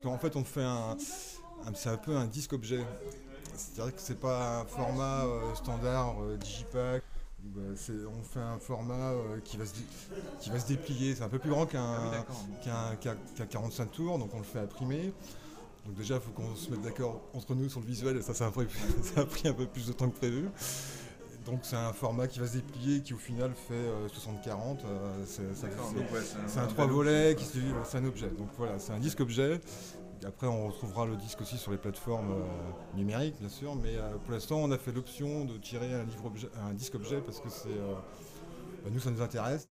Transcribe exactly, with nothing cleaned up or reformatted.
En fait, on fait un, un- c'est un peu un disque objet. C'est-à-dire que c'est pas un format euh, standard euh, digipack. Bah, c'est- on fait un format euh, qui, va se, dé- qui va se déplier. C'est un peu plus grand Ah oui, qu'un d'accord. qu'un qu'un- qu'un quarante-cinq tours, donc on le fait imprimer. Donc déjà, il faut qu'on se mette d'accord entre nous sur le visuel, et ça, ça a, pris, ça a pris un peu plus de temps que prévu. Donc c'est un format qui va se déplier, qui au final fait euh, soixante quarante. euh, c'est ça- D'accord, c'est- donc ouais, c'est un, c'est un un trois bel volets, objet, qui quoi. se, c'est un objet. Donc voilà, c'est un disque objet. Après, on retrouvera le disque aussi sur les plateformes euh, numériques, bien sûr. Mais euh, pour l'instant, on a fait l'option de tirer un, livre objet, un disque objet parce que c'est, euh, bah, nous, ça nous intéresse.